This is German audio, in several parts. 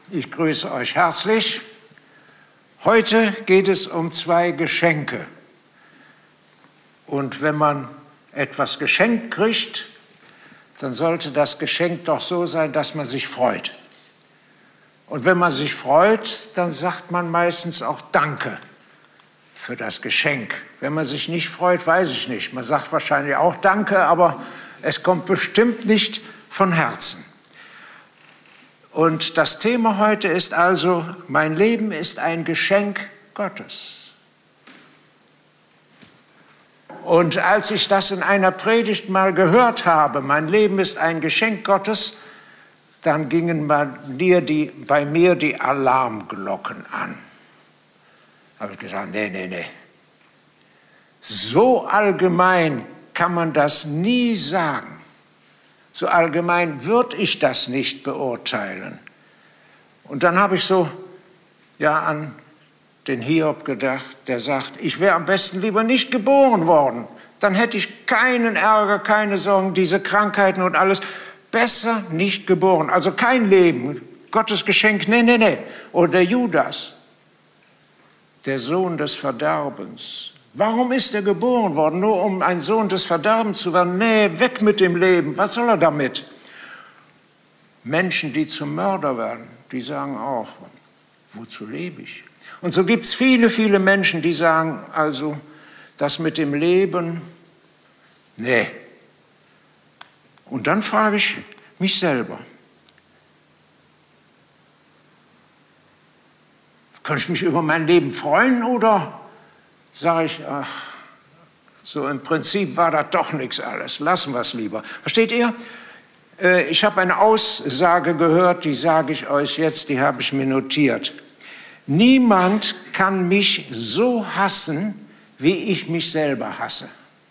Ich grüße euch herzlich. Heute geht es um zwei Geschenke. Und wenn man etwas geschenkt kriegt, dann sollte das Geschenk doch so sein, dass man sich freut. Und wenn man sich freut, dann sagt man meistens auch Danke für das Geschenk. Wenn man sich nicht freut, weiß ich nicht. Man sagt wahrscheinlich auch Danke, aber es kommt bestimmt nicht von Herzen. Und das Thema heute ist also, mein Leben ist ein Geschenk Gottes. Und als ich das in einer Predigt mal gehört habe, mein Leben ist ein Geschenk Gottes, dann gingen bei mir die Alarmglocken an. Da habe ich gesagt, nee. So allgemein kann man das nie sagen. So allgemein würde ich das nicht beurteilen. Und dann habe ich so an den Hiob gedacht, der sagt, ich wäre am besten lieber nicht geboren worden. Dann hätte ich keinen Ärger, keine Sorgen, diese Krankheiten und alles. Besser nicht geboren, also kein Leben, Gottes Geschenk, nee. Oder Judas, der Sohn des Verderbens. Warum ist er geboren worden? Nur um ein Sohn des Verderbens zu werden? Nee, weg mit dem Leben. Was soll er damit? Menschen, die zum Mörder werden, die sagen auch, wozu lebe ich? Und so gibt es viele Menschen, die sagen, also das mit dem Leben, nee. Und dann frage ich mich selber, kann ich mich über mein Leben freuen oder sage ich, ach, so im Prinzip war das doch nichts alles, lassen wir es lieber. Versteht ihr? Ich habe eine Aussage gehört, die sage ich euch jetzt, die habe ich mir notiert. Niemand kann mich so hassen, wie ich mich selber hasse.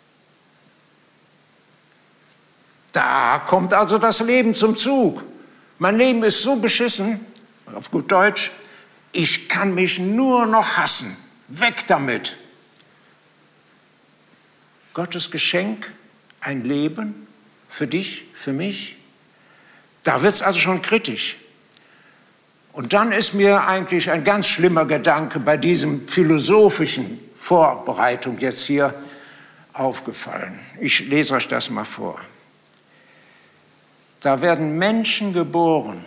Da kommt also das Leben zum Zug. Mein Leben ist so beschissen, auf gut Deutsch, ich kann mich nur noch hassen. Weg damit. Gottes Geschenk, ein Leben für dich, für mich. Da wird es also schon kritisch. Und dann ist mir eigentlich ein ganz schlimmer Gedanke bei diesem philosophischen Vorbereitung jetzt hier aufgefallen. Ich lese euch das mal vor. Da werden Menschen geboren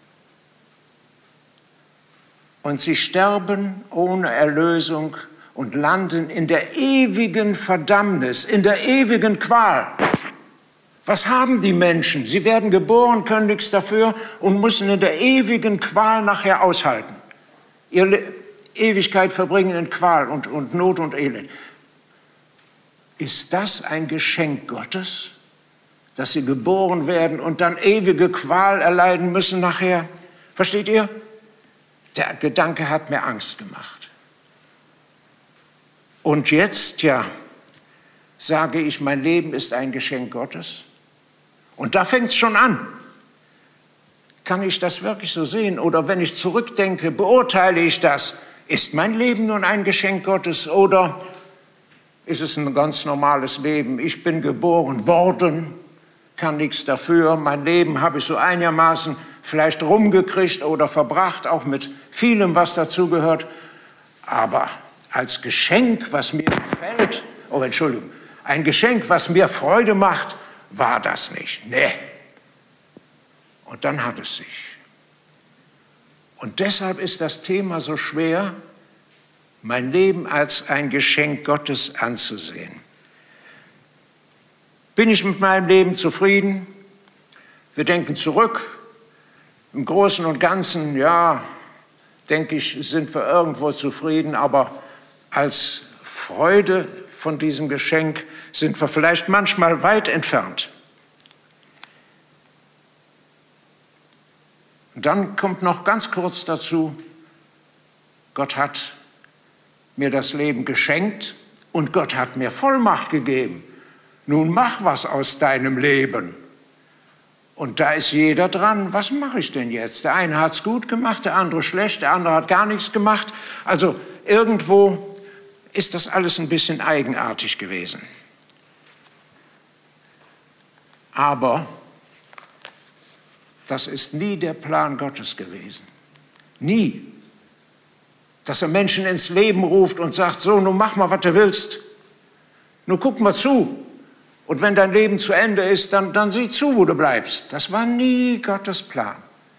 und sie sterben ohne Erlösung und landen in der ewigen Verdammnis, in der ewigen Qual. Was haben die Menschen? Sie werden geboren, können nichts dafür und müssen in der ewigen Qual nachher aushalten. Ihre Ewigkeit verbringen in Qual und Not und Elend. Ist das ein Geschenk Gottes, dass sie geboren werden und dann ewige Qual erleiden müssen nachher? Versteht ihr? Der Gedanke hat mir Angst gemacht. Und jetzt, sage ich, mein Leben ist ein Geschenk Gottes. Und da fängt es schon an. Kann ich das wirklich so sehen? Oder wenn ich zurückdenke, beurteile ich das? Ist mein Leben nun ein Geschenk Gottes oder ist es ein ganz normales Leben? Ich bin geboren worden, kann nichts dafür. Mein Leben habe ich so einigermaßen vielleicht rumgekriegt oder verbracht, auch mit vielem, was dazugehört. Aber als Geschenk, was mir gefällt, ein Geschenk, was mir Freude macht, war das nicht. Nee. Und dann hat es sich. Und deshalb ist das Thema so schwer, mein Leben als ein Geschenk Gottes anzusehen. Bin ich mit meinem Leben zufrieden? Wir denken zurück. Im Großen und Ganzen, denke ich, sind wir irgendwo zufrieden, aber als Freude von diesem Geschenk sind wir vielleicht manchmal weit entfernt. Und dann kommt noch ganz kurz dazu, Gott hat mir das Leben geschenkt und Gott hat mir Vollmacht gegeben. Nun mach was aus deinem Leben. Und da ist jeder dran, was mache ich denn jetzt? Der eine hat es gut gemacht, der andere schlecht, der andere hat gar nichts gemacht. Also irgendwo ist das alles ein bisschen eigenartig gewesen. Aber das ist nie der Plan Gottes gewesen. Nie. Dass er Menschen ins Leben ruft und sagt, so, nun mach mal, was du willst. Nun guck mal zu. Und wenn dein Leben zu Ende ist, dann sieh zu, wo du bleibst. Das war nie Gottes Plan.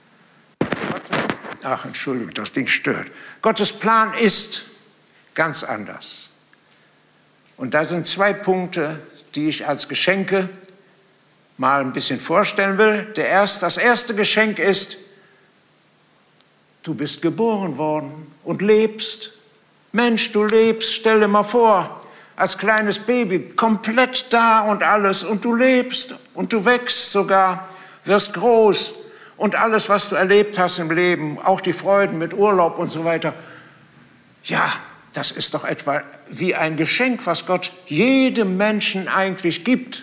Ach, Entschuldigung, das Ding stört. Gottes Plan ist ganz anders. Und da sind 2 Punkte, die ich als Geschenke mal ein bisschen vorstellen will. Das erste Geschenk ist, du bist geboren worden und lebst. Mensch, du lebst, stell dir mal vor, als kleines Baby, komplett da und alles, und du lebst und du wächst sogar, wirst groß und alles, was du erlebt hast im Leben, auch die Freuden mit Urlaub und so weiter. Ja, das ist doch etwa wie ein Geschenk, was Gott jedem Menschen eigentlich gibt.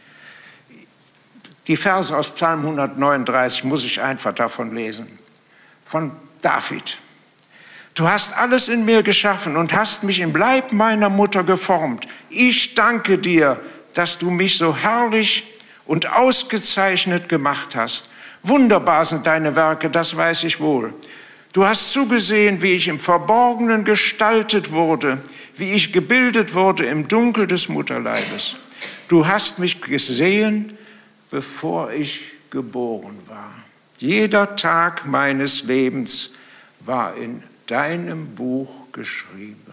Die Verse aus Psalm 139 muss ich einfach davon lesen, von David. Du hast alles in mir geschaffen und hast mich im Leib meiner Mutter geformt. Ich danke dir, dass du mich so herrlich und ausgezeichnet gemacht hast. Wunderbar sind deine Werke, das weiß ich wohl. Du hast zugesehen, wie ich im Verborgenen gestaltet wurde, wie ich gebildet wurde im Dunkel des Mutterleibes. Du hast mich gesehen, bevor ich geboren war. Jeder Tag meines Lebens war in deinem Buch geschrieben.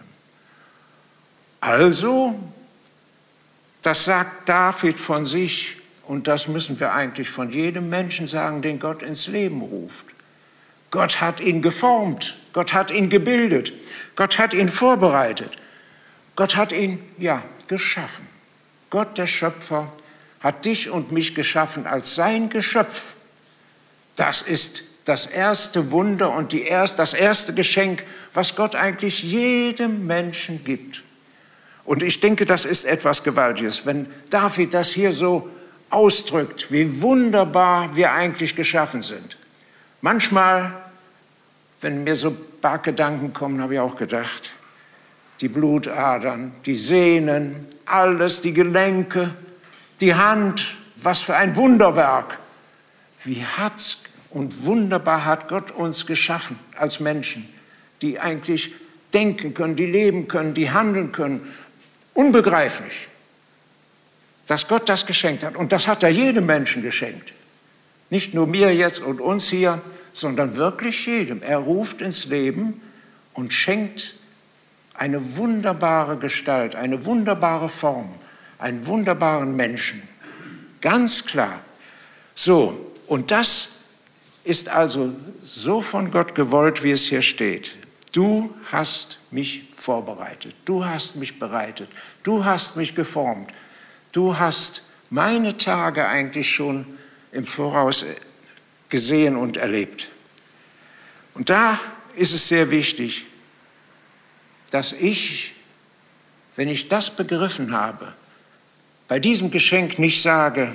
Also, das sagt David von sich, und das müssen wir eigentlich von jedem Menschen sagen, den Gott ins Leben ruft. Gott hat ihn geformt, Gott hat ihn gebildet, Gott hat ihn vorbereitet, Gott hat ihn, geschaffen. Gott, der Schöpfer, hat dich und mich geschaffen als sein Geschöpf. Das ist das erste Wunder und das erste Geschenk, was Gott eigentlich jedem Menschen gibt. Und ich denke, das ist etwas Gewaltiges, wenn David das hier so ausdrückt, wie wunderbar wir eigentlich geschaffen sind. Manchmal, wenn mir so ein paar Gedanken kommen, habe ich auch gedacht, die Blutadern, die Sehnen, alles, die Gelenke, die Hand, was für ein Wunderwerk. Wie wunderbar hat Gott uns geschaffen als Menschen, die eigentlich denken können, die leben können, die handeln können. Unbegreiflich, dass Gott das geschenkt hat. Und das hat er jedem Menschen geschenkt. Nicht nur mir jetzt und uns hier, sondern wirklich jedem. Er ruft ins Leben und schenkt eine wunderbare Gestalt, eine wunderbare Form, einen wunderbaren Menschen. Ganz klar. So, und das ist also so von Gott gewollt, wie es hier steht. Du hast mich vorbereitet, du hast mich bereitet, du hast mich geformt, du hast meine Tage eigentlich schon im Voraus gesehen und erlebt. Und da ist es sehr wichtig, dass ich, wenn ich das begriffen habe, bei diesem Geschenk nicht sage,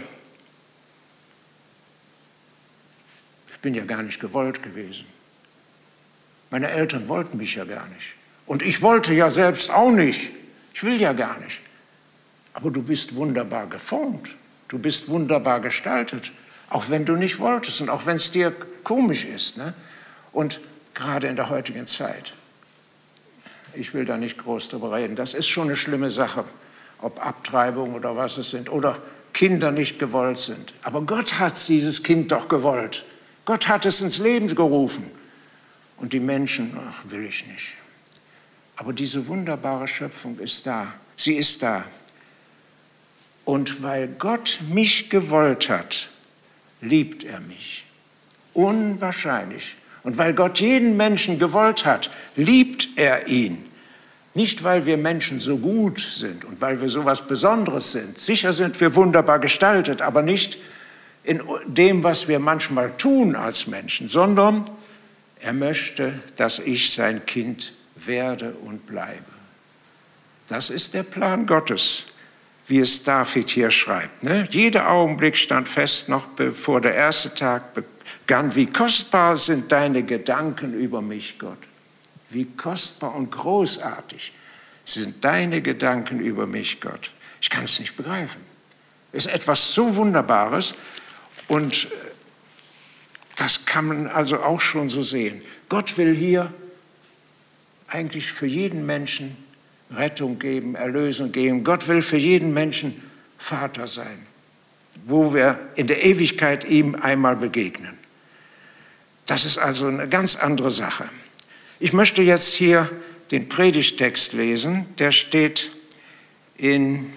ich bin ja gar nicht gewollt gewesen. Meine Eltern wollten mich ja gar nicht. Und ich wollte ja selbst auch nicht. Ich will ja gar nicht. Aber du bist wunderbar geformt. Du bist wunderbar gestaltet. Auch wenn du nicht wolltest und auch wenn es dir komisch ist. Ne? Und gerade in der heutigen Zeit. Ich will da nicht groß drüber reden. Das ist schon eine schlimme Sache. Ob Abtreibung oder was es sind. Oder Kinder nicht gewollt sind. Aber Gott hat dieses Kind doch gewollt. Gott hat es ins Leben gerufen. Und die Menschen, ach, will ich nicht. Aber diese wunderbare Schöpfung ist da. Sie ist da. Und weil Gott mich gewollt hat, liebt er mich. Unwahrscheinlich. Und weil Gott jeden Menschen gewollt hat, liebt er ihn. Nicht, weil wir Menschen so gut sind und weil wir so was Besonderes sind. Sicher sind wir wunderbar gestaltet, aber nicht in dem, was wir manchmal tun als Menschen, sondern er möchte, dass ich sein Kind werde und bleibe. Das ist der Plan Gottes, wie es David hier schreibt. Ne? Jeder Augenblick stand fest, noch bevor der erste Tag begann. Wie kostbar sind deine Gedanken über mich, Gott. Wie kostbar und großartig sind deine Gedanken über mich, Gott. Ich kann es nicht begreifen. Es ist etwas so Wunderbares. Und Das kann man also auch schon so sehen. Gott will hier eigentlich für jeden Menschen Rettung geben, Erlösung geben. Gott will für jeden Menschen Vater sein, wo wir in der Ewigkeit ihm einmal begegnen. Das ist also eine ganz andere Sache. Ich möchte jetzt hier den Predigttext lesen. Der steht in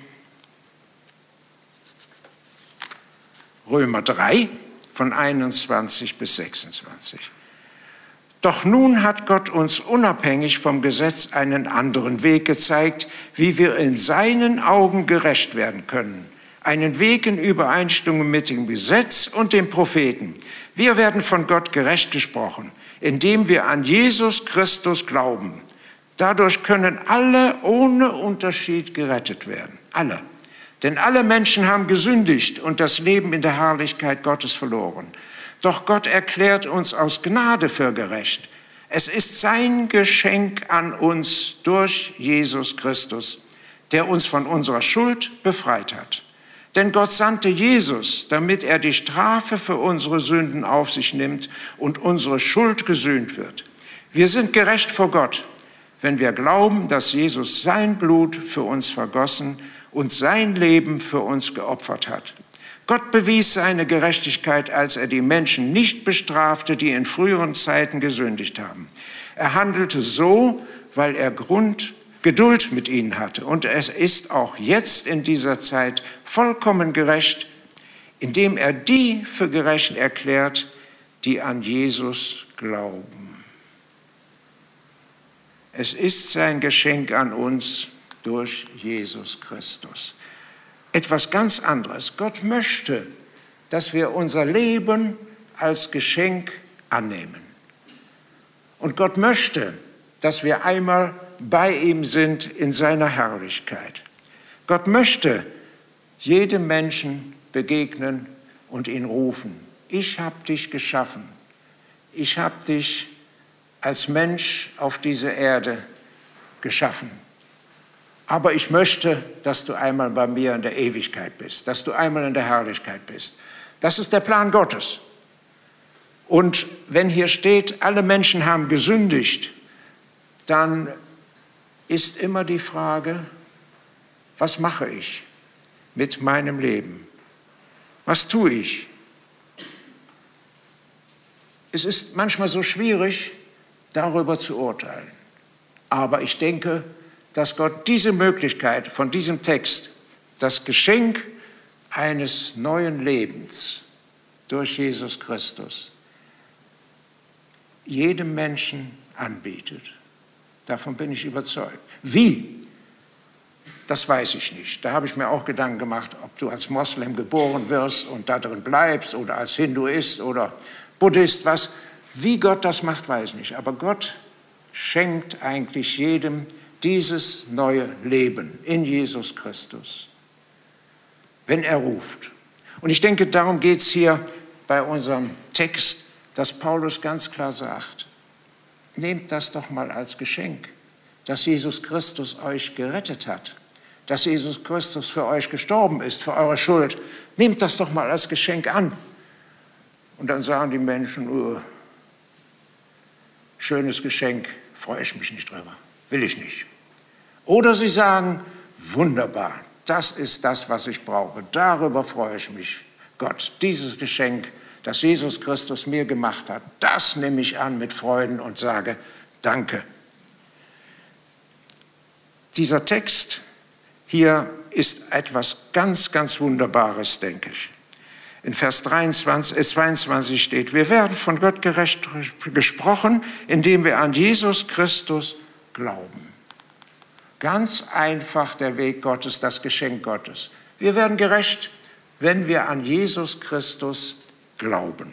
Römer 3 von 21 bis 26. Doch nun hat Gott uns unabhängig vom Gesetz einen anderen Weg gezeigt, wie wir in seinen Augen gerecht werden können. Einen Weg in Übereinstimmung mit dem Gesetz und den Propheten. Wir werden von Gott gerecht gesprochen, indem wir an Jesus Christus glauben. Dadurch können alle ohne Unterschied gerettet werden. Alle. Denn alle Menschen haben gesündigt und das Leben in der Herrlichkeit Gottes verloren. Doch Gott erklärt uns aus Gnade für gerecht. Es ist sein Geschenk an uns durch Jesus Christus, der uns von unserer Schuld befreit hat. Denn Gott sandte Jesus, damit er die Strafe für unsere Sünden auf sich nimmt und unsere Schuld gesühnt wird. Wir sind gerecht vor Gott, wenn wir glauben, dass Jesus sein Blut für uns vergossen und sein Leben für uns geopfert hat. Gott bewies seine Gerechtigkeit, als er die Menschen nicht bestrafte, die in früheren Zeiten gesündigt haben. Er handelte so, weil er Geduld mit ihnen hatte. Und es ist auch jetzt in dieser Zeit vollkommen gerecht, indem er die für gerecht erklärt, die an Jesus glauben. Es ist sein Geschenk an uns durch Jesus Christus. Etwas ganz anderes. Gott möchte, dass wir unser Leben als Geschenk annehmen. Und Gott möchte, dass wir einmal bei ihm sind in seiner Herrlichkeit. Gott möchte jedem Menschen begegnen und ihn rufen. Ich habe dich geschaffen. Ich habe dich als Mensch auf diese Erde geschaffen. Aber ich möchte, dass du einmal bei mir in der Ewigkeit bist, dass du einmal in der Herrlichkeit bist. Das ist der Plan Gottes. Und wenn hier steht, alle Menschen haben gesündigt, dann ist immer die Frage, was mache ich mit meinem Leben? Was tue ich? Es ist manchmal so schwierig, darüber zu urteilen. Aber ich denke, dass Gott diese Möglichkeit von diesem Text, das Geschenk eines neuen Lebens durch Jesus Christus, jedem Menschen anbietet. Davon bin ich überzeugt. Wie? Das weiß ich nicht. Da habe ich mir auch Gedanken gemacht, ob du als Moslem geboren wirst und da drin bleibst oder als Hinduist oder Buddhist, was. Wie Gott das macht, weiß ich nicht. Aber Gott schenkt eigentlich jedem dieses neue Leben in Jesus Christus, wenn er ruft. Und ich denke, darum geht es hier bei unserem Text, dass Paulus ganz klar sagt, nehmt das doch mal als Geschenk, dass Jesus Christus euch gerettet hat, dass Jesus Christus für euch gestorben ist, für eure Schuld. Nehmt das doch mal als Geschenk an. Und dann sagen die Menschen, oh, schönes Geschenk, freue ich mich nicht drüber, will ich nicht. Oder sie sagen, wunderbar, das ist das, was ich brauche, darüber freue ich mich. Gott, dieses Geschenk, das Jesus Christus mir gemacht hat, das nehme ich an mit Freuden und sage, danke. Dieser Text hier ist etwas ganz, ganz Wunderbares, denke ich. In Vers 22 steht, wir werden von Gott gerecht gesprochen, indem wir an Jesus Christus glauben. Ganz einfach der Weg Gottes, das Geschenk Gottes. Wir werden gerecht, wenn wir an Jesus Christus glauben.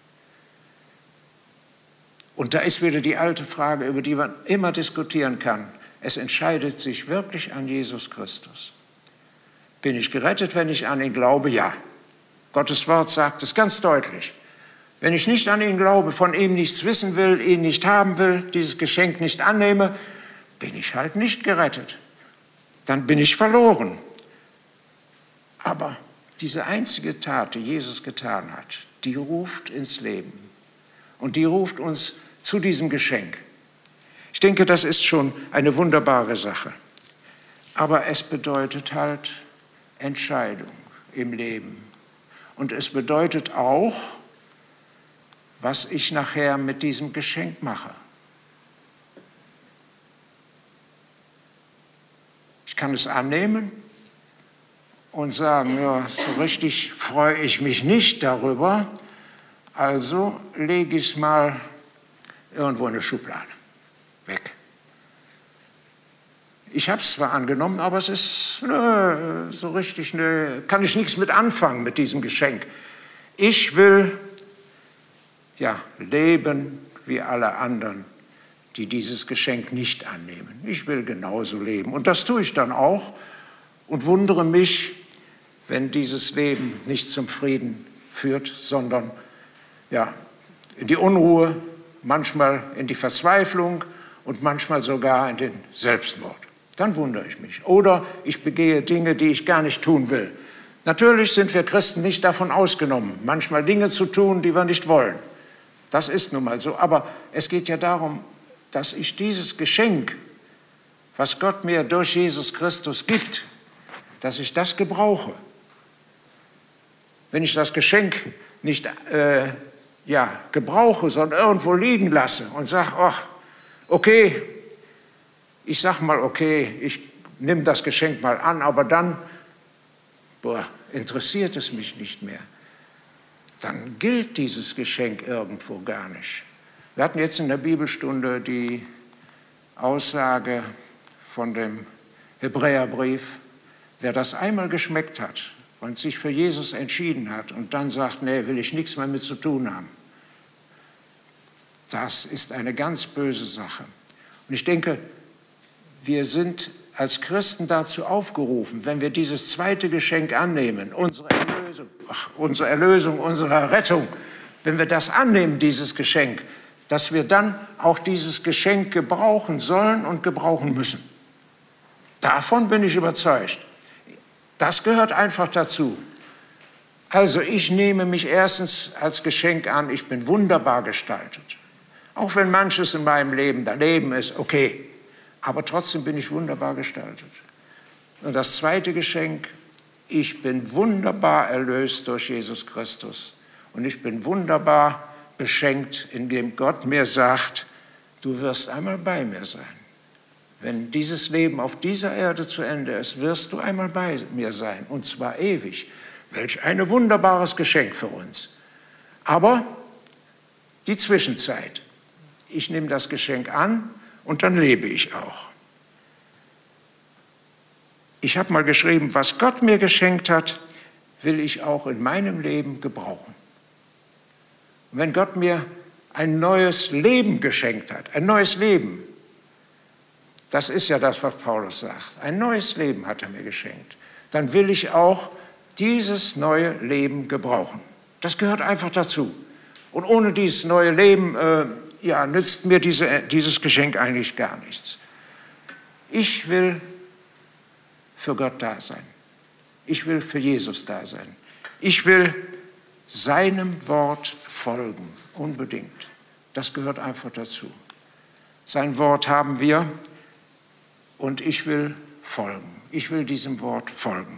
Und da ist wieder die alte Frage, über die man immer diskutieren kann. Es entscheidet sich wirklich an Jesus Christus. Bin ich gerettet, wenn ich an ihn glaube? Ja. Gottes Wort sagt es ganz deutlich. Wenn ich nicht an ihn glaube, von ihm nichts wissen will, ihn nicht haben will, dieses Geschenk nicht annehme, bin ich halt nicht gerettet. Dann bin ich verloren. Aber diese einzige Tat, die Jesus getan hat, die ruft ins Leben. Und die ruft uns zu diesem Geschenk. Ich denke, das ist schon eine wunderbare Sache. Aber es bedeutet halt Entscheidung im Leben. Und es bedeutet auch, was ich nachher mit diesem Geschenk mache. Ich kann es annehmen und sagen, ja, so richtig freue ich mich nicht darüber, also lege ich es mal irgendwo in eine Schublade, weg. Ich habe es zwar angenommen, aber es ist so richtig, kann ich nichts mit anfangen mit diesem Geschenk. Ich will leben wie alle anderen, die dieses Geschenk nicht annehmen. Ich will genauso leben. Und das tue ich dann auch und wundere mich, wenn dieses Leben nicht zum Frieden führt, sondern in die Unruhe, manchmal in die Verzweiflung und manchmal sogar in den Selbstmord. Dann wundere ich mich. Oder ich begehe Dinge, die ich gar nicht tun will. Natürlich sind wir Christen nicht davon ausgenommen, manchmal Dinge zu tun, die wir nicht wollen. Das ist nun mal so. Aber es geht ja darum, dass ich dieses Geschenk, was Gott mir durch Jesus Christus gibt, dass ich das gebrauche. Wenn ich das Geschenk nicht gebrauche, sondern irgendwo liegen lasse und sage, ach, okay, ich sage mal, okay, ich nehme das Geschenk mal an, aber dann interessiert es mich nicht mehr. Dann gilt dieses Geschenk irgendwo gar nicht. Wir hatten jetzt in der Bibelstunde die Aussage von dem Hebräerbrief, wer das einmal geschmeckt hat und sich für Jesus entschieden hat und dann sagt, nee, will ich nichts mehr mit zu tun haben, das ist eine ganz böse Sache. Und ich denke, wir sind als Christen dazu aufgerufen, wenn wir dieses zweite Geschenk annehmen, unsere Erlösung, unsere Rettung, wenn wir das annehmen, dieses Geschenk, dass wir dann auch dieses Geschenk gebrauchen sollen und gebrauchen müssen. Davon bin ich überzeugt. Das gehört einfach dazu. Also ich nehme mich erstens als Geschenk an, ich bin wunderbar gestaltet. Auch wenn manches in meinem Leben daneben ist, okay. Aber trotzdem bin ich wunderbar gestaltet. Und das zweite Geschenk, ich bin wunderbar erlöst durch Jesus Christus. Und ich bin wunderbar beschenkt, indem Gott mir sagt, du wirst einmal bei mir sein. Wenn dieses Leben auf dieser Erde zu Ende ist, wirst du einmal bei mir sein. Und zwar ewig. Welch ein wunderbares Geschenk für uns. Aber die Zwischenzeit. Ich nehme das Geschenk an, und dann lebe ich auch. Ich habe mal geschrieben, was Gott mir geschenkt hat, will ich auch in meinem Leben gebrauchen. Und wenn Gott mir ein neues Leben geschenkt hat, ein neues Leben, das ist ja das, was Paulus sagt, ein neues Leben hat er mir geschenkt, dann will ich auch dieses neue Leben gebrauchen. Das gehört einfach dazu. Und ohne dieses neue Leben nützt mir dieses Geschenk eigentlich gar nichts. Ich will für Gott da sein. Ich will für Jesus da sein. Ich will seinem Wort folgen, unbedingt. Das gehört einfach dazu. Sein Wort haben wir und ich will folgen. Ich will diesem Wort folgen.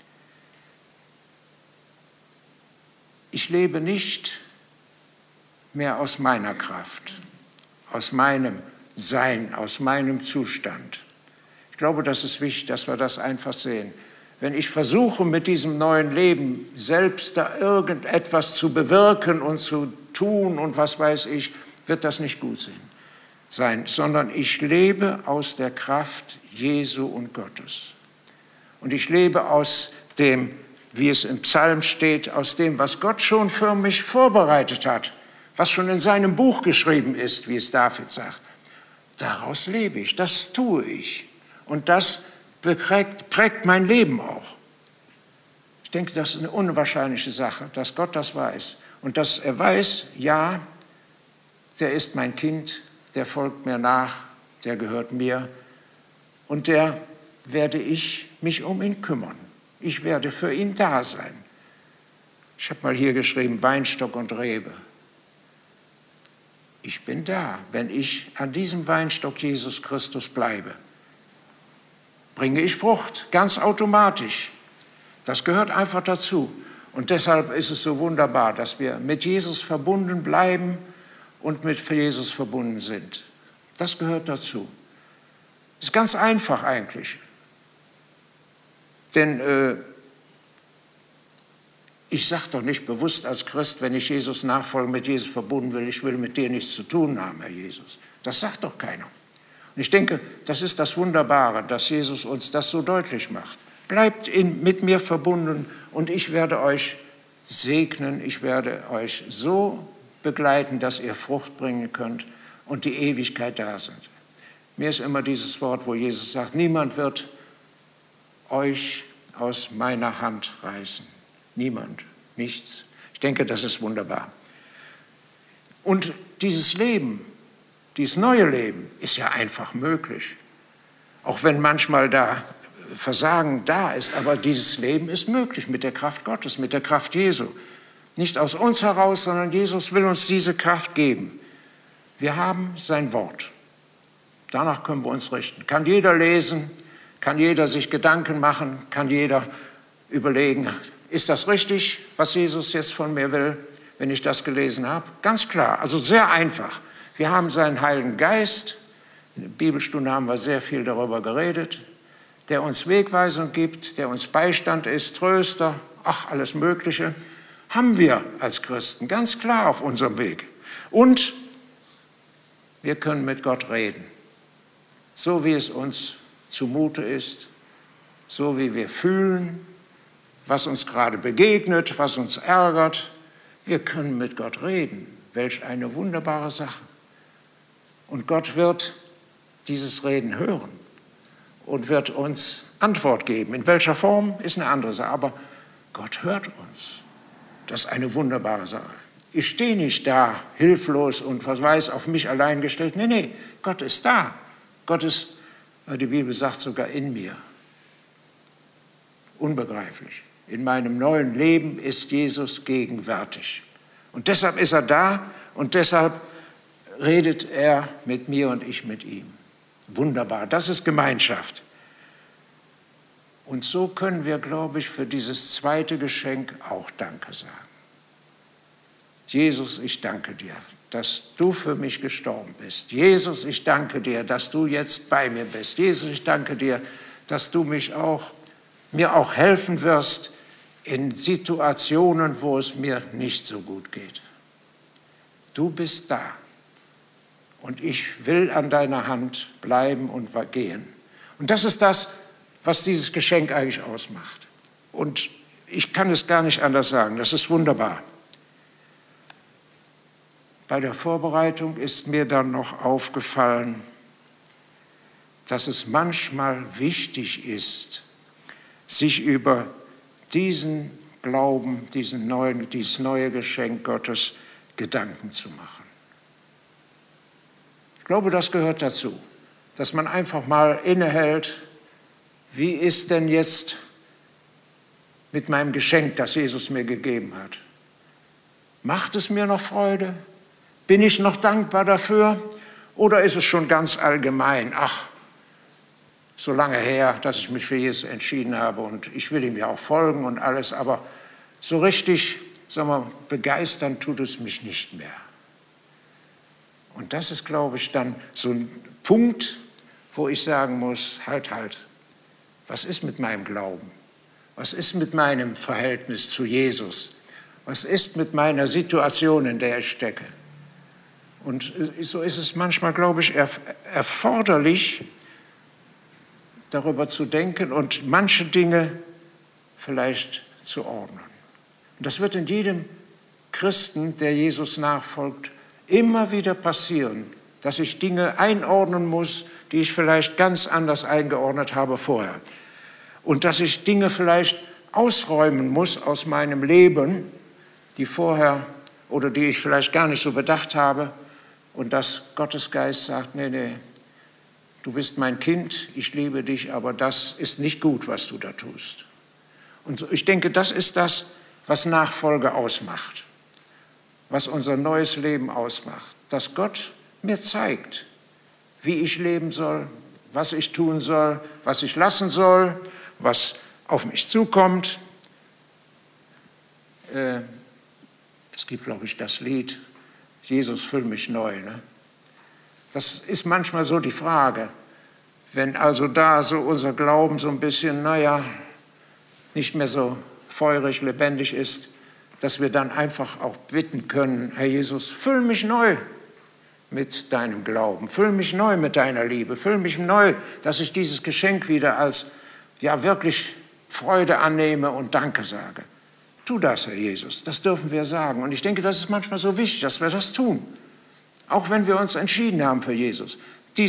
Ich lebe nicht mehr aus meiner Kraft, aus meinem Sein, aus meinem Zustand. Ich glaube, das ist wichtig, dass wir das einfach sehen. Wenn ich versuche, mit diesem neuen Leben selbst da irgendetwas zu bewirken und zu tun und was weiß ich, wird das nicht gut sein, sondern ich lebe aus der Kraft Jesu und Gottes. Und ich lebe aus dem, wie es im Psalm steht, aus dem, was Gott schon für mich vorbereitet hat, was schon in seinem Buch geschrieben ist, wie es David sagt. Daraus lebe ich, das tue ich. Und das prägt mein Leben auch. Ich denke, das ist eine unwahrscheinliche Sache, dass Gott das weiß. Und dass er weiß, ja, der ist mein Kind, der folgt mir nach, der gehört mir. Und der werde ich mich um ihn kümmern. Ich werde für ihn da sein. Ich habe mal hier geschrieben, Weinstock und Rebe. ich bin da, wenn ich an diesem Weinstock Jesus Christus bleibe. Bringe ich Frucht, ganz automatisch. Das gehört einfach dazu. Und deshalb ist es so wunderbar, dass wir mit Jesus verbunden bleiben und mit Jesus verbunden sind. Das gehört dazu. Ist ganz einfach eigentlich. Denn ich sage doch nicht bewusst als Christ, wenn ich Jesus nachfolge, mit Jesus verbunden will, ich will mit dir nichts zu tun haben, Herr Jesus. Das sagt doch keiner. Und ich denke, das ist das Wunderbare, dass Jesus uns das so deutlich macht. Bleibt mit mir verbunden und ich werde euch segnen, ich werde euch so begleiten, dass ihr Frucht bringen könnt und die Ewigkeit da sind. Mir ist immer dieses Wort, wo Jesus sagt, niemand wird euch aus meiner Hand reißen. Niemand, nichts. Ich denke, das ist wunderbar. Und dieses Leben, dieses neue Leben ist ja einfach möglich. Auch wenn manchmal da Versagen da ist, aber dieses Leben ist möglich mit der Kraft Gottes, mit der Kraft Jesu. Nicht aus uns heraus, sondern Jesus will uns diese Kraft geben. Wir haben sein Wort. Danach können wir uns richten. Kann jeder lesen, kann jeder sich Gedanken machen, kann jeder überlegen, ist das richtig, was Jesus jetzt von mir will, wenn ich das gelesen habe? Ganz klar, also sehr einfach. Wir haben seinen Heiligen Geist, in der Bibelstunde haben wir sehr viel darüber geredet, der uns Wegweisung gibt, der uns Beistand ist, Tröster, ach, alles Mögliche, haben wir als Christen ganz klar auf unserem Weg. Und wir können mit Gott reden, so wie es uns zumute ist, so wie wir fühlen, was uns gerade begegnet, was uns ärgert. Wir können mit Gott reden. Welch eine wunderbare Sache. Und Gott wird dieses Reden hören und wird uns Antwort geben. In welcher Form, ist eine andere Sache. Aber Gott hört uns. Das ist eine wunderbare Sache. Ich stehe nicht da, hilflos und was weiß, auf mich allein gestellt. Nee, Gott ist da. Gott ist, die Bibel sagt, sogar in mir. Unbegreiflich. In meinem neuen Leben ist Jesus gegenwärtig. Und deshalb ist er da und deshalb redet er mit mir und ich mit ihm. Wunderbar, das ist Gemeinschaft. Und so können wir, glaube ich, für dieses zweite Geschenk auch Danke sagen. Jesus, ich danke dir, dass du für mich gestorben bist. Jesus, ich danke dir, dass du jetzt bei mir bist. Jesus, ich danke dir, dass du mir auch helfen wirst in Situationen, wo es mir nicht so gut geht. Du bist da und ich will an deiner Hand bleiben und gehen. Und das ist das, was dieses Geschenk eigentlich ausmacht. Und ich kann es gar nicht anders sagen, das ist wunderbar. Bei der Vorbereitung ist mir dann noch aufgefallen, dass es manchmal wichtig ist, sich über diesen Glauben, dieses neue Geschenk Gottes Gedanken zu machen. Ich glaube, das gehört dazu, dass man einfach mal innehält, wie ist denn jetzt mit meinem Geschenk, das Jesus mir gegeben hat? Macht es mir noch Freude? Bin ich noch dankbar dafür? Oder ist es schon ganz allgemein, ach, so lange her, dass ich mich für Jesus entschieden habe und ich will ihm ja auch folgen und alles, aber so richtig, sagen wir, begeistern tut es mich nicht mehr. Und das ist, glaube ich, dann so ein Punkt, wo ich sagen muss, halt, was ist mit meinem Glauben? Was ist mit meinem Verhältnis zu Jesus? Was ist mit meiner Situation, in der ich stecke? Und so ist es manchmal, glaube ich, erforderlich, darüber zu denken und manche Dinge vielleicht zu ordnen. Und das wird in jedem Christen, der Jesus nachfolgt, immer wieder passieren, dass ich Dinge einordnen muss, die ich vielleicht ganz anders eingeordnet habe vorher. Und dass ich Dinge vielleicht ausräumen muss aus meinem Leben, die vorher oder die ich vielleicht gar nicht so bedacht habe. Und dass Gottes Geist sagt, nee, du bist mein Kind, ich liebe dich, aber das ist nicht gut, was du da tust. Und ich denke, das ist das, was Nachfolge ausmacht, was unser neues Leben ausmacht. dass Gott mir zeigt, wie ich leben soll, was ich tun soll, was ich lassen soll, was auf mich zukommt. Es gibt, glaube ich, das Lied, Jesus, füll mich neu. Ne? Das ist manchmal so die Frage, wenn also da so unser Glauben so ein bisschen, nicht mehr so feurig, lebendig ist, dass wir dann einfach auch bitten können, Herr Jesus, füll mich neu mit deinem Glauben, füll mich neu mit deiner Liebe, füll mich neu, dass ich dieses Geschenk wieder als wirklich Freude annehme und Danke sage. Tu das, Herr Jesus, das dürfen wir sagen. Und ich denke, das ist manchmal so wichtig, dass wir das tun. Auch wenn wir uns entschieden haben für Jesus.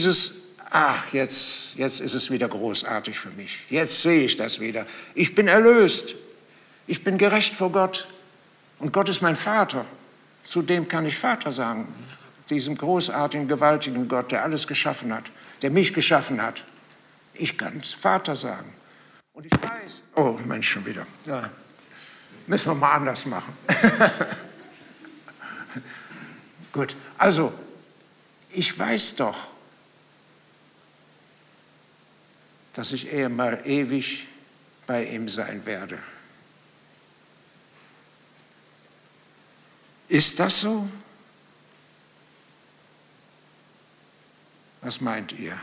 Jetzt ist es wieder großartig für mich. Jetzt sehe ich das wieder. Ich bin erlöst. Ich bin gerecht vor Gott. Und Gott ist mein Vater. Zu dem kann ich Vater sagen. Diesem großartigen, gewaltigen Gott, der alles geschaffen hat, der mich geschaffen hat. Ich kann es Vater sagen. Und ich weiß, oh Mensch, schon wieder. Ja. Müssen wir mal anders machen. Gut, also, ich weiß doch, dass ich mal ewig bei ihm sein werde. Ist das so? Was meint ihr?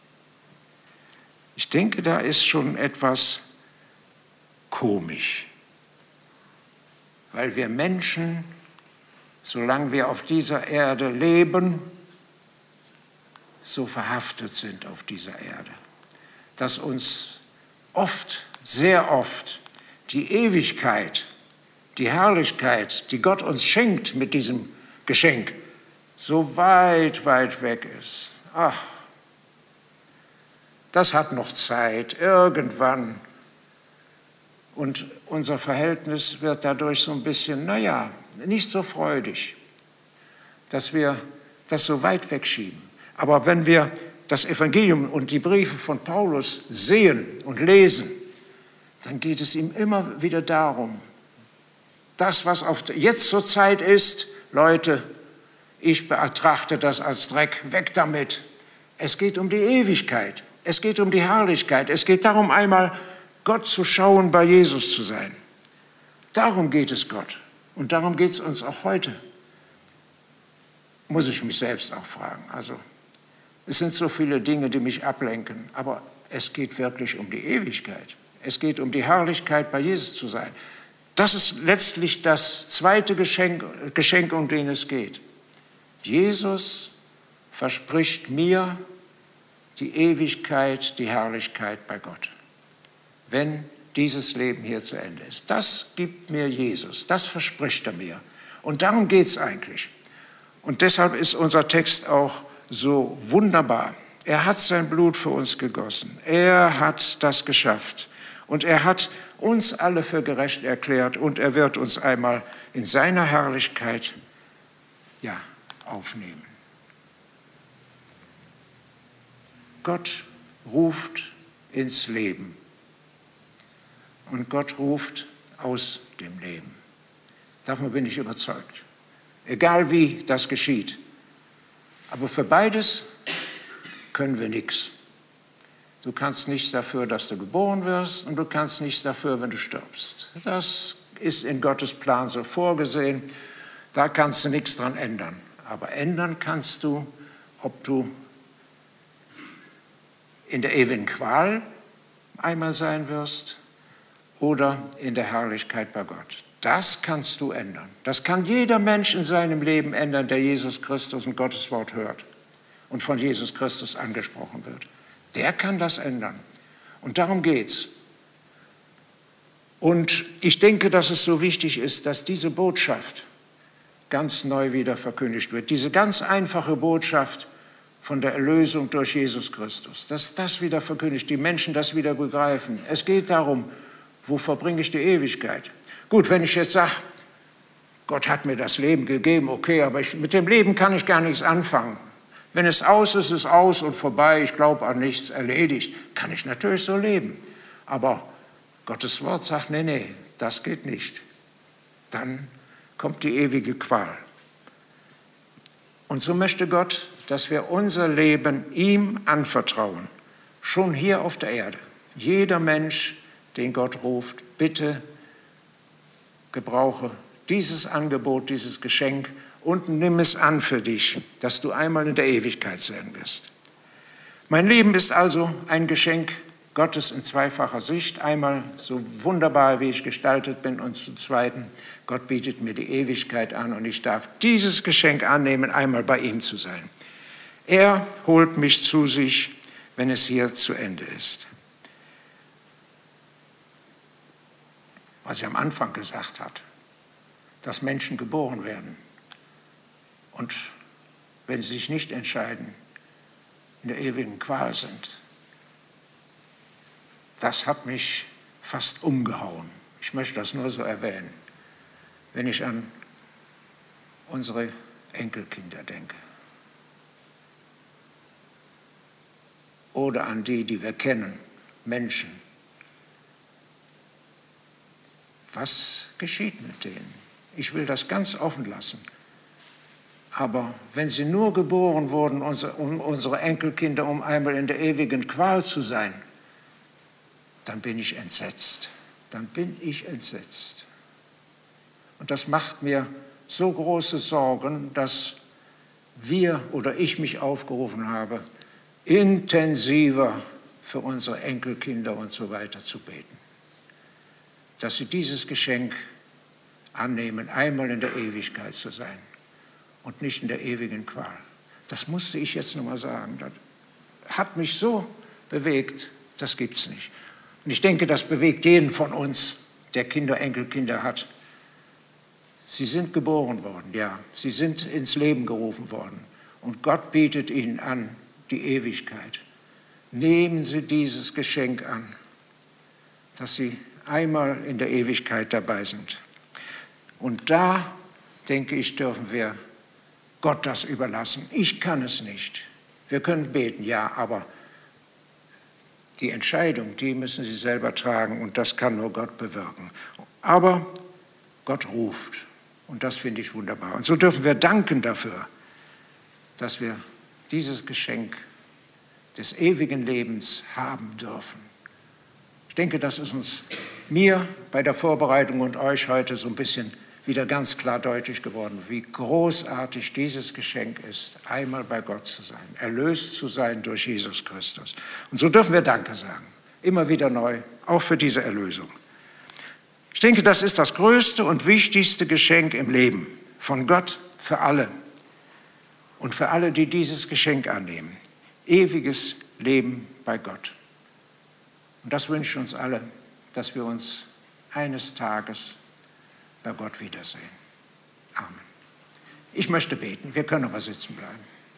Ich denke, da ist schon etwas komisch. Weil wir Menschen, solange wir auf dieser Erde leben, so verhaftet sind auf dieser Erde, dass uns oft, sehr oft, die Ewigkeit, die Herrlichkeit, die Gott uns schenkt mit diesem Geschenk, so weit, weit weg ist. Ach, das hat noch Zeit, irgendwann. Und unser Verhältnis wird dadurch so ein bisschen, nicht so freudig, dass wir das so weit wegschieben. Aber wenn wir das Evangelium und die Briefe von Paulus sehen und lesen, dann geht es ihm immer wieder darum, das, was jetzt zur Zeit ist, Leute, ich betrachte das als Dreck, weg damit. Es geht um die Ewigkeit, es geht um die Herrlichkeit, es geht darum, einmal Gott zu schauen, bei Jesus zu sein. Darum geht es Gott. Und darum geht es uns auch heute. Muss ich mich selbst auch fragen. Also, es sind so viele Dinge, die mich ablenken, aber es geht wirklich um die Ewigkeit. Es geht um die Herrlichkeit, bei Jesus zu sein. Das ist letztlich das zweite Geschenk, um den es geht. Jesus verspricht mir die Ewigkeit, die Herrlichkeit bei Gott, wenn dieses Leben hier zu Ende ist. Das gibt mir Jesus, das verspricht er mir. Und darum geht es eigentlich. Und deshalb ist unser Text auch so wunderbar. Er hat sein Blut für uns gegossen. Er hat das geschafft. Und er hat uns alle für gerecht erklärt. Und er wird uns einmal in seiner Herrlichkeit aufnehmen. Gott ruft ins Leben. Und Gott ruft aus dem Leben. Davon bin ich überzeugt. Egal wie das geschieht. Aber für beides können wir nichts. Du kannst nichts dafür, dass du geboren wirst, und du kannst nichts dafür, wenn du stirbst. Das ist in Gottes Plan so vorgesehen. Da kannst du nichts dran ändern. Aber ändern kannst du, ob du in der ewigen Qual einmal sein wirst oder in der Herrlichkeit bei Gott. Das kannst du ändern. Das kann jeder Mensch in seinem Leben ändern, der Jesus Christus und Gottes Wort hört und von Jesus Christus angesprochen wird. Der kann das ändern. Und darum geht's. Und ich denke, dass es so wichtig ist, dass diese Botschaft ganz neu wieder verkündigt wird. Diese ganz einfache Botschaft von der Erlösung durch Jesus Christus. Dass das wieder verkündigt, die Menschen das wieder begreifen. Es geht darum, wo verbringe ich die Ewigkeit? Gut, wenn ich jetzt sage, Gott hat mir das Leben gegeben, okay, aber mit dem Leben kann ich gar nichts anfangen. Wenn es aus ist, ist es aus und vorbei, ich glaube an nichts, erledigt. Kann ich natürlich so leben. Aber Gottes Wort sagt, nee, das geht nicht. Dann kommt die ewige Qual. Und so möchte Gott, dass wir unser Leben ihm anvertrauen, schon hier auf der Erde. Jeder Mensch, den Gott ruft, bitte gebrauche dieses Angebot, dieses Geschenk und nimm es an für dich, dass du einmal in der Ewigkeit sein wirst. Mein Leben ist also ein Geschenk Gottes in zweifacher Sicht. Einmal so wunderbar, wie ich gestaltet bin, und zum Zweiten, Gott bietet mir die Ewigkeit an und ich darf dieses Geschenk annehmen, einmal bei ihm zu sein. Er holt mich zu sich, wenn es hier zu Ende ist. Was ich am Anfang gesagt habe, dass Menschen geboren werden und wenn sie sich nicht entscheiden, in der ewigen Qual sind, das hat mich fast umgehauen. Ich möchte das nur so erwähnen, wenn ich an unsere Enkelkinder denke. Oder an die, die wir kennen, Menschen. Was geschieht mit denen? Ich will das ganz offen lassen. Aber wenn sie nur geboren wurden, unsere Enkelkinder, um einmal in der ewigen Qual zu sein, dann bin ich entsetzt. Dann bin ich entsetzt. Und das macht mir so große Sorgen, dass wir oder ich mich aufgerufen habe, intensiver für unsere Enkelkinder und so weiter zu beten. Dass sie dieses Geschenk annehmen, einmal in der Ewigkeit zu sein und nicht in der ewigen Qual. Das musste ich jetzt noch mal sagen. Das hat mich so bewegt, das gibt's nicht. Und ich denke, das bewegt jeden von uns, der Kinder, Enkelkinder hat. Sie sind geboren worden, ja. Sie sind ins Leben gerufen worden. Und Gott bietet ihnen an, die Ewigkeit. Nehmen Sie dieses Geschenk an, dass Sie einmal in der Ewigkeit dabei sind. Und da, denke ich, dürfen wir Gott das überlassen. Ich kann es nicht. Wir können beten, ja, aber die Entscheidung, die müssen Sie selber tragen und das kann nur Gott bewirken. Aber Gott ruft und das finde ich wunderbar. Und so dürfen wir danken dafür, dass wir dieses Geschenk des ewigen Lebens haben dürfen. Ich denke, das ist mir bei der Vorbereitung und euch heute so ein bisschen wieder ganz klar deutlich geworden, wie großartig dieses Geschenk ist, einmal bei Gott zu sein, erlöst zu sein durch Jesus Christus. Und so dürfen wir Danke sagen, immer wieder neu, auch für diese Erlösung. Ich denke, das ist das größte und wichtigste Geschenk im Leben von Gott für alle und für alle, die dieses Geschenk annehmen. Ewiges Leben bei Gott. Und das wünschen uns alle, dass wir uns eines Tages bei Gott wiedersehen. Amen. Ich möchte beten, wir können aber sitzen bleiben.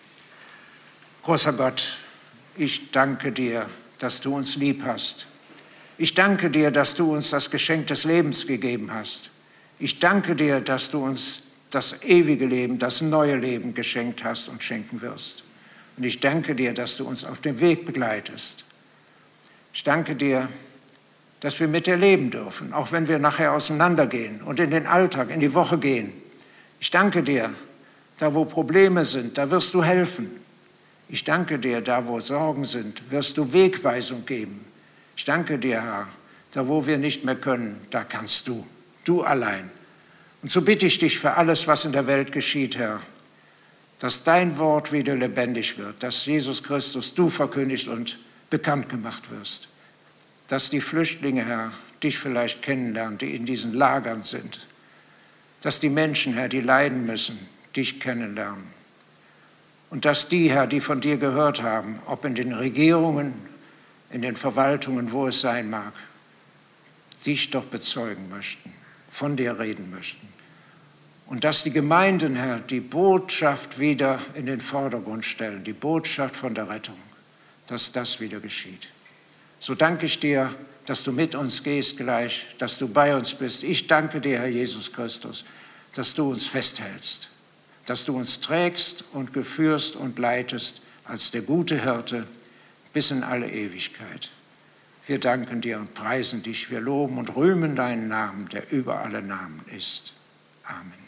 Großer Gott, ich danke dir, dass du uns lieb hast. Ich danke dir, dass du uns das Geschenk des Lebens gegeben hast. Ich danke dir, dass du uns das ewige Leben, das neue Leben geschenkt hast und schenken wirst. Und ich danke dir, dass du uns auf dem Weg begleitest. Ich danke dir, dass wir mit dir leben dürfen, auch wenn wir nachher auseinandergehen und in den Alltag, in die Woche gehen. Ich danke dir, da wo Probleme sind, da wirst du helfen. Ich danke dir, da wo Sorgen sind, wirst du Wegweisung geben. Ich danke dir, Herr, da wo wir nicht mehr können, da kannst du, du allein. Und so bitte ich dich für alles, was in der Welt geschieht, Herr, dass dein Wort wieder lebendig wird, dass Jesus Christus du verkündigt und bekannt gemacht wirst. Dass die Flüchtlinge, Herr, dich vielleicht kennenlernen, die in diesen Lagern sind. Dass die Menschen, Herr, die leiden müssen, dich kennenlernen. Und dass die, Herr, die von dir gehört haben, ob in den Regierungen, in den Verwaltungen, wo es sein mag, dich doch bezeugen möchten, von dir reden möchten. Und dass die Gemeinden, Herr, die Botschaft wieder in den Vordergrund stellen, die Botschaft von der Rettung, dass das wieder geschieht. So danke ich dir, dass du mit uns gehst gleich, dass du bei uns bist. Ich danke dir, Herr Jesus Christus, dass du uns festhältst, dass du uns trägst und geführst und leitest als der gute Hirte bis in alle Ewigkeit. Wir danken dir und preisen dich. Wir loben und rühmen deinen Namen, der über alle Namen ist. Amen.